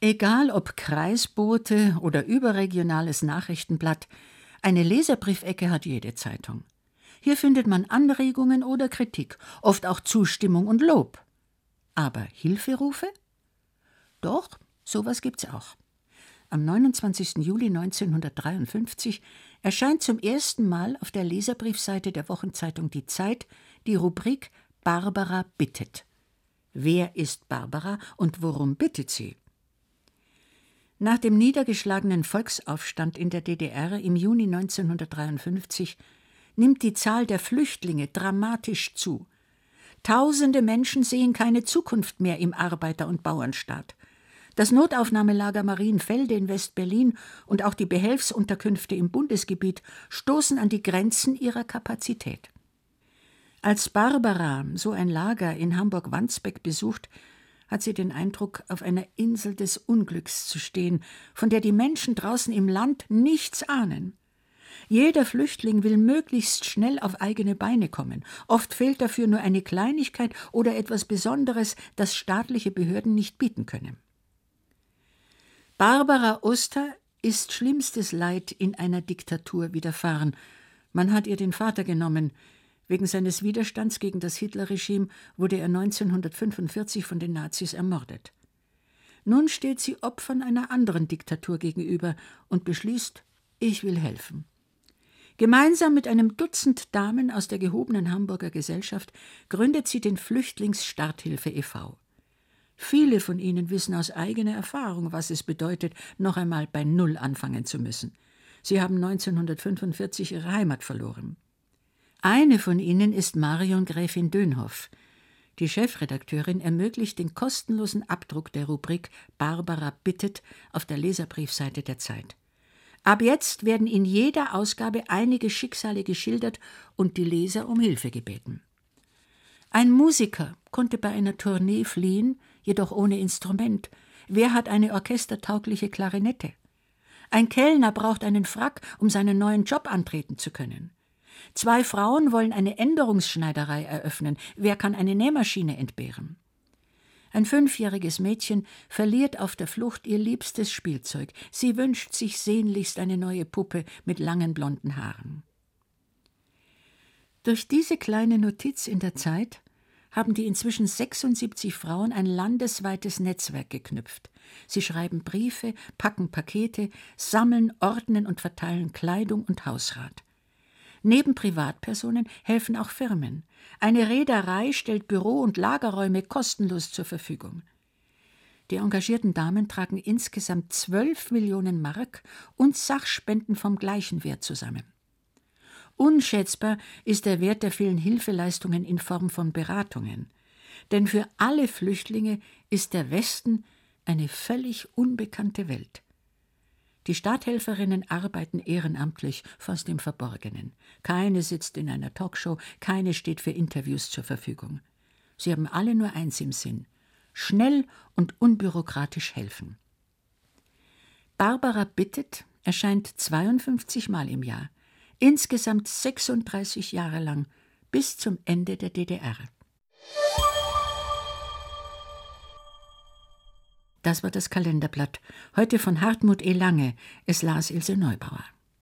Egal ob Kreisbote oder überregionales Nachrichtenblatt, eine Leserbriefecke hat jede Zeitung. Hier findet man Anregungen oder Kritik, oft auch Zustimmung und Lob. Aber Hilferufe? Doch, sowas gibt's auch. Am 29. Juli 1953 erscheint zum ersten Mal auf der Leserbriefseite der Wochenzeitung Die Zeit die Rubrik »Barbara bittet«. Wer ist Barbara und worum bittet sie? Nach dem niedergeschlagenen Volksaufstand in der DDR im Juni 1953 nimmt die Zahl der Flüchtlinge dramatisch zu. Tausende Menschen sehen keine Zukunft mehr im Arbeiter- und Bauernstaat. Das Notaufnahmelager Marienfelde in West-Berlin und auch die Behelfsunterkünfte im Bundesgebiet stoßen an die Grenzen ihrer Kapazität. Als Barbara so ein Lager in Hamburg-Wandsbek besucht, hat sie den Eindruck, auf einer Insel des Unglücks zu stehen, von der die Menschen draußen im Land nichts ahnen. Jeder Flüchtling will möglichst schnell auf eigene Beine kommen. Oft fehlt dafür nur eine Kleinigkeit oder etwas Besonderes, das staatliche Behörden nicht bieten können. Barbara Oster ist schlimmstes Leid in einer Diktatur widerfahren. Man hat ihr den Vater genommen. Wegen seines Widerstands gegen das Hitlerregime wurde er 1945 von den Nazis ermordet. Nun steht sie Opfern einer anderen Diktatur gegenüber und beschließt, ich will helfen. Gemeinsam mit einem Dutzend Damen aus der gehobenen Hamburger Gesellschaft gründet sie den Flüchtlingsstarthilfe e.V. Viele von ihnen wissen aus eigener Erfahrung, was es bedeutet, noch einmal bei Null anfangen zu müssen. Sie haben 1945 ihre Heimat verloren. Eine von ihnen ist Marion Gräfin Dönhoff. Die Chefredakteurin ermöglicht den kostenlosen Abdruck der Rubrik »Barbara bittet« auf der Leserbriefseite der Zeit. Ab jetzt werden in jeder Ausgabe einige Schicksale geschildert und die Leser um Hilfe gebeten. Ein Musiker konnte bei einer Tournee fliehen, jedoch ohne Instrument. Wer hat eine orchestertaugliche Klarinette? Ein Kellner braucht einen Frack, um seinen neuen Job antreten zu können. 2 Frauen wollen eine Änderungsschneiderei eröffnen. Wer kann eine Nähmaschine entbehren? Ein 5-jähriges Mädchen verliert auf der Flucht ihr liebstes Spielzeug. Sie wünscht sich sehnlichst eine neue Puppe mit langen blonden Haaren. Durch diese kleine Notiz in der Zeit haben die inzwischen 76 Frauen ein landesweites Netzwerk geknüpft. Sie schreiben Briefe, packen Pakete, sammeln, ordnen und verteilen Kleidung und Hausrat. Neben Privatpersonen helfen auch Firmen. Eine Reederei stellt Büro- und Lagerräume kostenlos zur Verfügung. Die engagierten Damen tragen insgesamt 12 Millionen Mark und Sachspenden vom gleichen Wert zusammen. Unschätzbar ist der Wert der vielen Hilfeleistungen in Form von Beratungen. Denn für alle Flüchtlinge ist der Westen eine völlig unbekannte Welt. Die Starthelferinnen arbeiten ehrenamtlich, fast im Verborgenen. Keine sitzt in einer Talkshow, keine steht für Interviews zur Verfügung. Sie haben alle nur eins im Sinn: schnell und unbürokratisch helfen. Barbara bittet erscheint 52 Mal im Jahr, insgesamt 36 Jahre lang, bis zum Ende der DDR. Das war das Kalenderblatt, heute von Hartmut E. Lange. Es las Ilse Neubauer.